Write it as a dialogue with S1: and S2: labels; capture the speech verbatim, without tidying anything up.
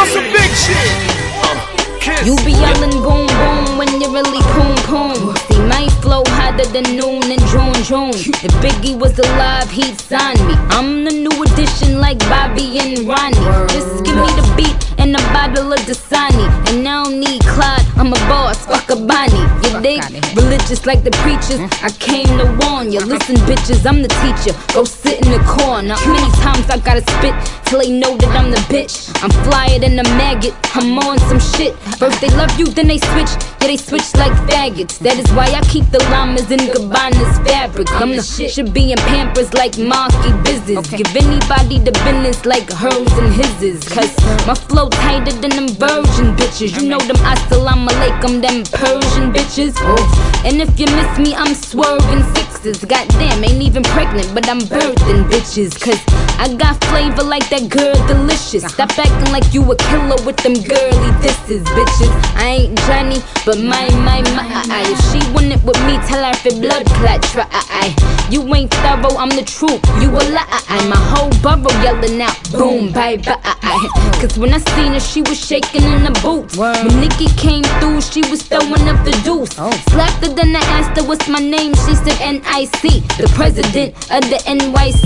S1: on some big shit.
S2: You be yelling boom boom when you really poom poom. See my flow hotter than noon and June June. If Biggie was alive, he'd sign me. I'm the new edition like Bobby and Ronnie. Just give me the beat and a bottle of Dasani, and I don't need Clyde, I'm a boss, fuck a Bonnie. You dig? Religious like the preachers, I came to warn you. Listen bitches, I'm the teacher, go sit in the corner. Many times I gotta spit till they know that I'm the bitch. I'm flyer than a maggot, I'm on some shit. First they love you, then they switch, yeah they switch like faggots. That is why I keep the llamas in Gabbana's fabric. I'm the shit, should be in Pampers like monkey business. Give anybody the business like hers and his's. Cause my flow tighter than them virgin bitches. You know them assalamu alaikum, them Persian bitches. And if you miss me, I'm swerving sixes. Goddamn, ain't even pregnant, but I'm birthing bitches. Cause I got flavor like that girl delicious. Stop acting like you a killer with them girly disses, bitches. I ain't Johnny, but my, my, my, if she want it with me, tell her if it blood clot, try. You ain't thorough, I'm the truth, you a lie. My whole borough yelling out, boom, bye, bye. Cause when I seen her, she was shaking in the boots. When Nicki came through, she was throwing up the deuce. Slapped her, then I asked her what's my name, she said N I C, the president of the N Y C.